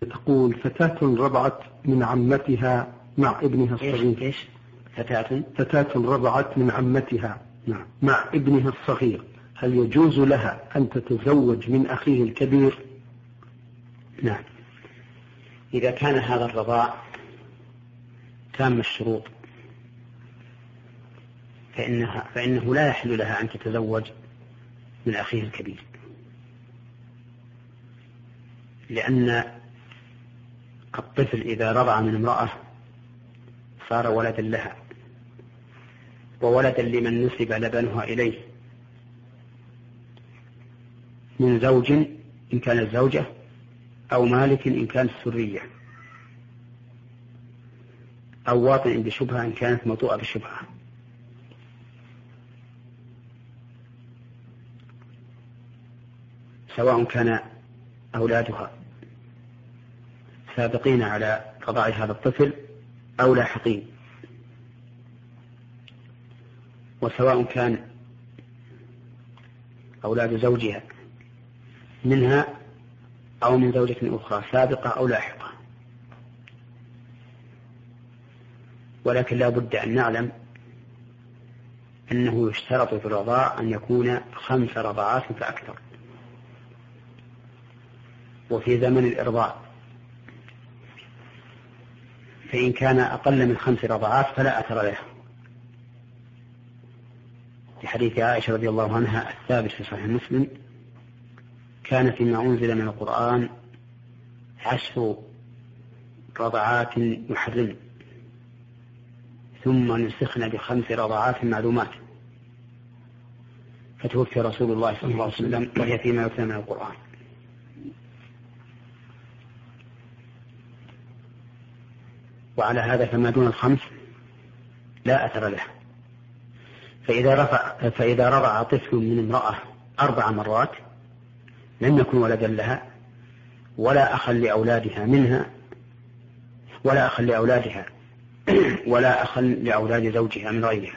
تقول فتاة رضعت من عمتها مع ابنها الصغير. إيش؟ فتاة رضعت من عمتها مع ابنها الصغير، هل يجوز لها أن تتزوج من أخيه الكبير؟ نعم، إذا كان هذا الرضاع تام الشروط فإنه لا يحل لها أن تتزوج من أخيه الكبير، لأن الطفل إذا رضع من امرأة صار ولدا لها وولدا لمن نسب لبنها إليه من زوج إن كانت زوجة أو مالك إن كانت سرية أو واطن بشبهة إن كانت موطوءة بشبهة. سواء كان أولادها سابقين على رضاع هذا الطفل أو لاحقين، وسواء كان أولاد زوجها منها أو من زوجة أخرى سابقة أو لاحقة. ولكن لا بد أن نعلم أنه يشترط في الرضاع أن يكون 5 رضعات فأكثر، وفي زمن الإرضاع، فإن كان أقل من 5 رضعات فلا أثر له، في حديث عائشة رضي الله عنها الثابت في صحيح مسلم: كان فيما أنزل من القرآن 10 رضعات يحرم ثم نسخن ب5 رضعات معلومات، فتوفي رسول الله صلى الله عليه وسلم وهي فيما يتلى من القرآن. وعلى هذا فما دون 5 لا أثر له. فإذا رضع طفل من امرأة 4 مرات لم يكن ولدا لها ولا أخا لأولادها منها ولا أخا لأولادها ولا أخا لأولاد زوجها من غيرها.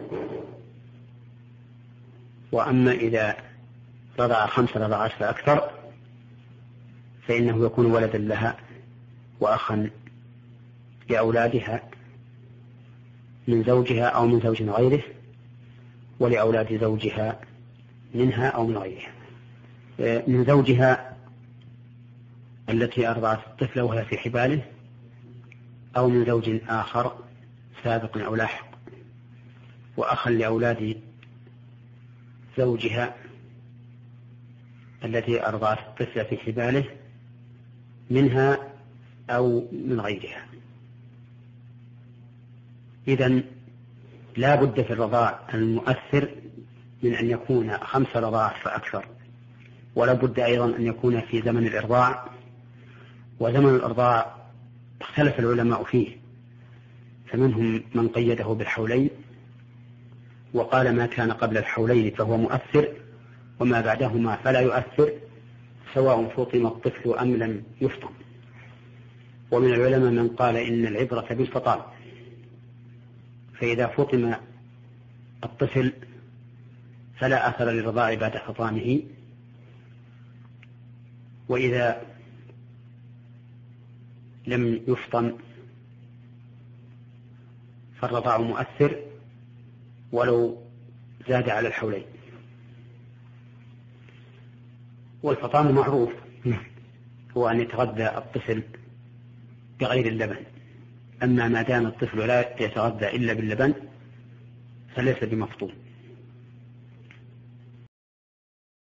وأما إذا رضع 5 رضعات فأكثر فإنه يكون ولدا لها وأخا لأولادها من زوجها أو من زوج غيره ولأولاد زوجها منها أو من غيرها، من زوجها التي أرضعت الطفل وهي في حباله أو من زوج آخر سابق أو لاحق، وأخا لأولاد زوجها التي أرضعت الطفل في حباله منها أو من غيرها. إذن لا بد في الرضاع المؤثر من أن يكون 5 رضاعات فأكثر، ولا بد أيضا أن يكون في زمن الإرضاع. وزمن الإرضاع اختلف العلماء فيه، فمنهم من قيده بالحولين وقال ما كان قبل الحولين فهو مؤثر وما بعدهما فلا يؤثر سواء فطم الطفل أم لم يفطم. ومن العلماء من قال إن العبرة بالفطام، فإذا فطم الطفل فلا أثر للرضاع بعد فطامه، وإذا لم يفطم فالرضاع مؤثر ولو زاد على الحولين. والفطام معروف هو أن يتغذى الطفل بغير اللبن، أما ما دام الطفل لا يتغذى إلا باللبن فليس بمفطوم.